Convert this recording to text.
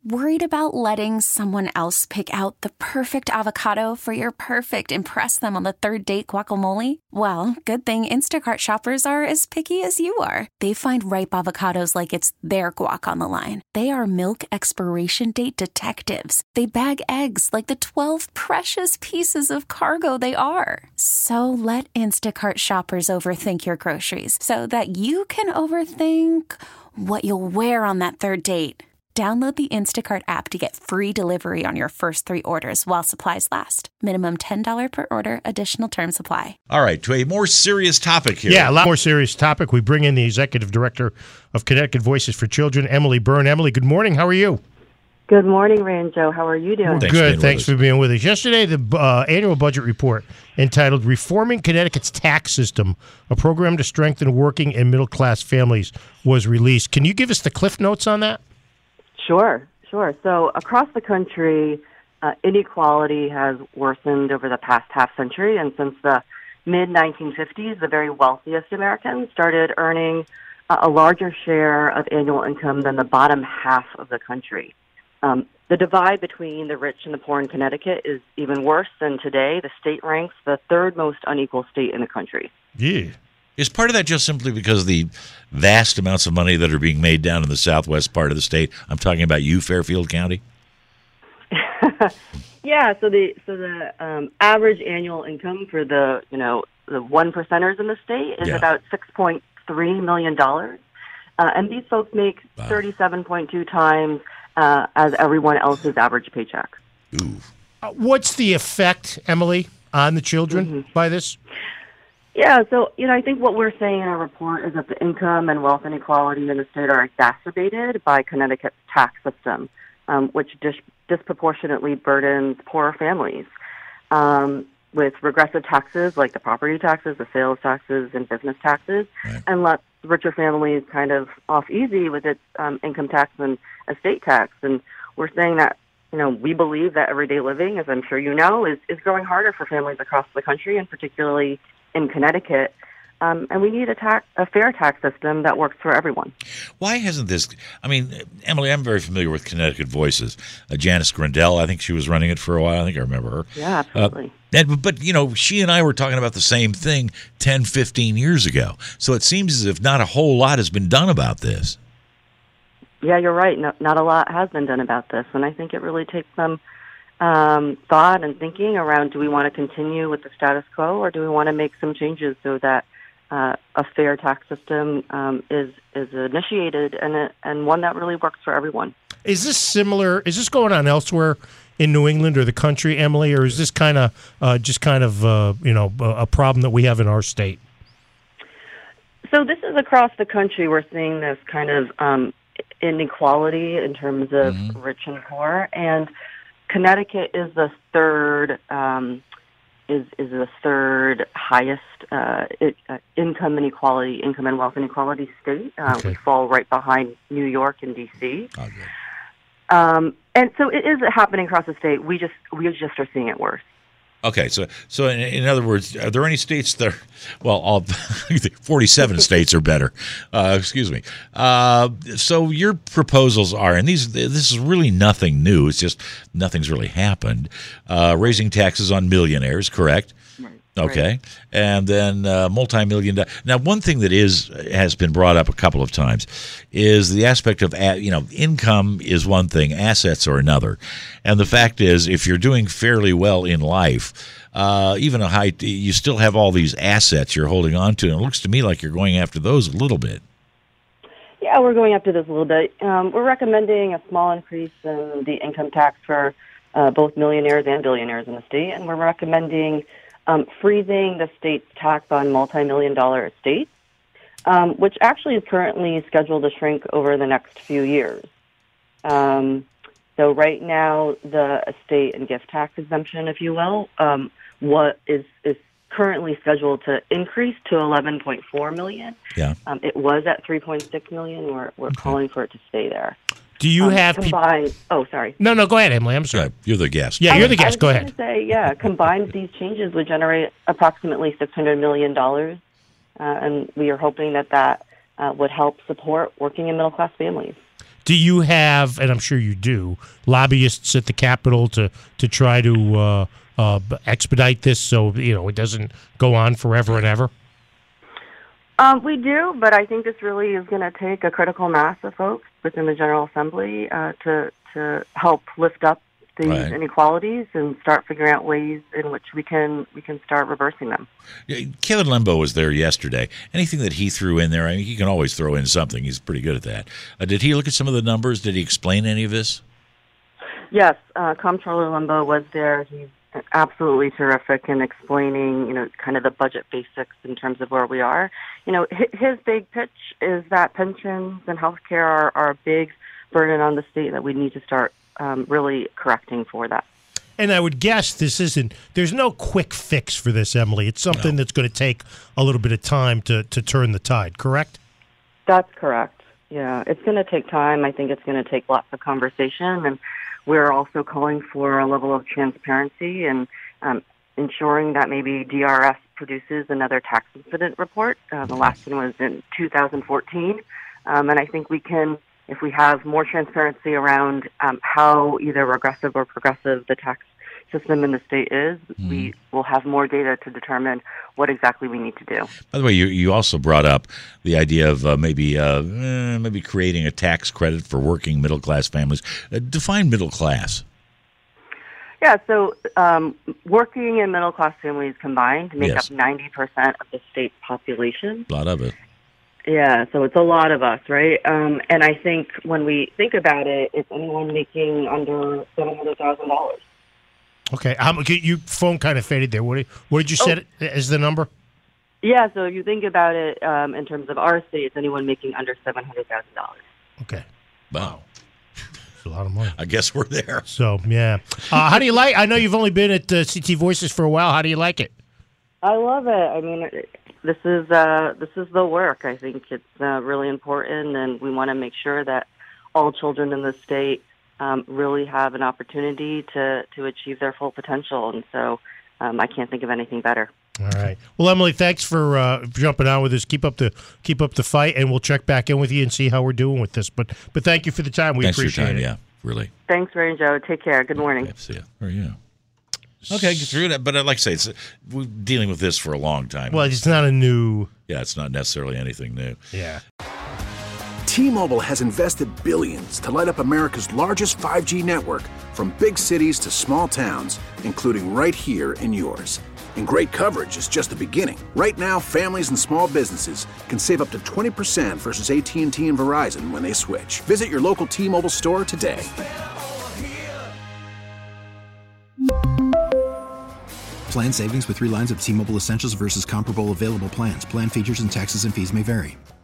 Worried about letting someone else pick out the perfect avocado for your perfect impress them on the third date guacamole? Well, good thing Instacart shoppers are as picky as you are. They find ripe avocados like it's their guac on the line. They are milk expiration date detectives. They bag eggs like the 12 precious pieces of cargo they are. So let Instacart shoppers overthink your groceries so that you can overthink what you'll wear on that third date. Download the Instacart app to get free delivery on your first 3 orders while supplies last. Minimum $10 per order. Additional terms apply. All right, to a more serious topic here. Yeah, a lot more serious topic. We bring in the Executive Director of Connecticut Voices for Children, Emily Byrne. Emily, good morning. How are you? Good morning, Ray and Joe. How are you doing? Good. Thanks for being with us. Yesterday, the annual budget report entitled Reforming Connecticut's Tax System, a program to strengthen working and middle-class families, was released. Can you give us the Cliff Notes on that? Sure. So across the country, inequality has worsened over the past half century, and since the mid-1950s, the very wealthiest Americans started earning a larger share of annual income than the bottom half of the country. The divide between the rich and the poor in Connecticut is even worse than today. The state ranks the third most unequal state in the country. Yeah. Is part of that just simply because of the vast amounts of money that are being made down in the southwest part of the state? I'm talking about you, Fairfield County. Yeah. So the average annual income for the one percenters in the state is about $6.3 million, and these folks make 37.2 times as everyone else's average paycheck. Ooh. What's the effect, Emily, on the children by this? Yeah, so, I think what we're saying in our report is that the income and wealth inequality in the state are exacerbated by Connecticut's tax system, which disproportionately burdens poorer families with regressive taxes like the property taxes, the sales taxes, and business taxes, and lets richer families kind of off easy with its income tax and estate tax. And we're saying that, we believe that everyday living, as I'm sure you know, is growing harder for families across the country, and particularly in Connecticut, and we need a fair tax system that works for everyone. Why hasn't this? I mean, Emily, I'm very familiar with Connecticut Voices. Janice Grindell, I think she was running it for a while. I think I remember her. Yeah, absolutely. But she and I were talking about the same thing 10, 15 years ago. So it seems as if not a whole lot has been done about this. Yeah, you're right. Not a lot has been done about this, and I think it really takes some thought and thinking around, do we want to continue with the status quo, or do we want to make some changes so that a fair tax system is initiated and one that really works for everyone? Is this similar? Is this going on elsewhere in New England or the country, Emily, or is this kind of a problem that we have in our state? So this is across the country. We're seeing this kind of inequality in terms of rich and poor, and Connecticut is the third highest income and wealth inequality state. We fall right behind New York and D.C. And so it is happening across the state. We just are seeing it worse. Okay, so in other words, are there any states that all 47 states are better? Excuse me. So your proposals are, and this is really nothing new. It's just nothing's really happened. Raising taxes on millionaires, correct? Right. Okay, right. And then multi-million. Now, one thing that has been brought up a couple of times is the aspect of income is one thing, assets are another, and the fact is, if you're doing fairly well in life, even you still have all these assets you're holding on to, and it looks to me like you're going after those a little bit. Yeah, we're going after this a little bit. We're recommending a small increase in the income tax for both millionaires and billionaires in the state, and we're recommending freezing the state's tax on multi-million-dollar estates, which actually is currently scheduled to shrink over the next few years. So right now, the estate and gift tax exemption, if you will, what is currently scheduled to increase to $11.4 million. Yeah. It was at $3.6 million. We're calling for it to stay there. Do you have combined? Oh, sorry. No, go ahead, Emily. I'm sorry. You're the guest. Yeah, you're the guest. Go ahead. Combined, these changes would generate approximately $600 million, and we are hoping that would help support working and middle-class families. Do you have, and I'm sure you do, lobbyists at the Capitol to try to expedite this so it doesn't go on forever and ever? We do, but I think this really is going to take a critical mass of folks within the General Assembly to help lift up these inequalities and start figuring out ways in which we can start reversing them. Kevin Limbo was there yesterday. Anything that he threw in there, I mean, he can always throw in something. He's pretty good at that. Did he look at some of the numbers? Did he explain any of this? Yes, Comptroller Limbo was there. He's absolutely terrific in explaining, kind of the budget basics in terms of where we are. His big pitch is that pensions and health care are a big burden on the state that we need to start really correcting for that. And I would guess there's no quick fix for this, Emily. It's something that's going to take a little bit of time to turn the tide, correct? That's correct. Yeah, it's going to take time. I think it's going to take lots of conversation, and we're also calling for a level of transparency and ensuring that maybe DRS produces another tax incident report. The last one was in 2014, and I think we can, if we have more transparency around how either regressive or progressive the tax system in the state is, we will have more data to determine what exactly we need to do. By the way, you also brought up the idea of maybe creating a tax credit for working middle-class families. Define middle class. Yeah, so working and middle-class families combined make up 90% of the state's population. A lot of it. Yeah, so it's a lot of us, right? And I think when we think about it, it's anyone making under $700,000. Okay, your phone kind of faded there. What did you say as the number? Yeah, so if you think about it in terms of our state, it's anyone making under $700,000. Okay. Wow. That's a lot of money. I guess we're there. So, yeah. How do you like, I know you've only been at CT Voices for a while. How do you like it? I love it. I mean, this is the work. I think it's really important, and we want to make sure that all children in the state really have an opportunity to achieve their full potential. And so I can't think of anything better. All right. Well, Emily, thanks for jumping on with us. Keep up the fight, and we'll check back in with you and see how we're doing with this. But thank you for the time. We appreciate it. Yeah, really. Thanks, Ray and Joe. Take care. Good morning. Okay, see you. Or you. Okay, get through that. But like I say, we're dealing with this for a long time. Well, it's not a new. Yeah, it's not necessarily anything new. Yeah. T-Mobile has invested billions to light up America's largest 5G network, from big cities to small towns, including right here in yours. And great coverage is just the beginning. Right now, families and small businesses can save up to 20% versus AT&T and Verizon when they switch. Visit your local T-Mobile store today. Plan savings with 3 lines of T-Mobile Essentials versus comparable available plans. Plan features and taxes and fees may vary.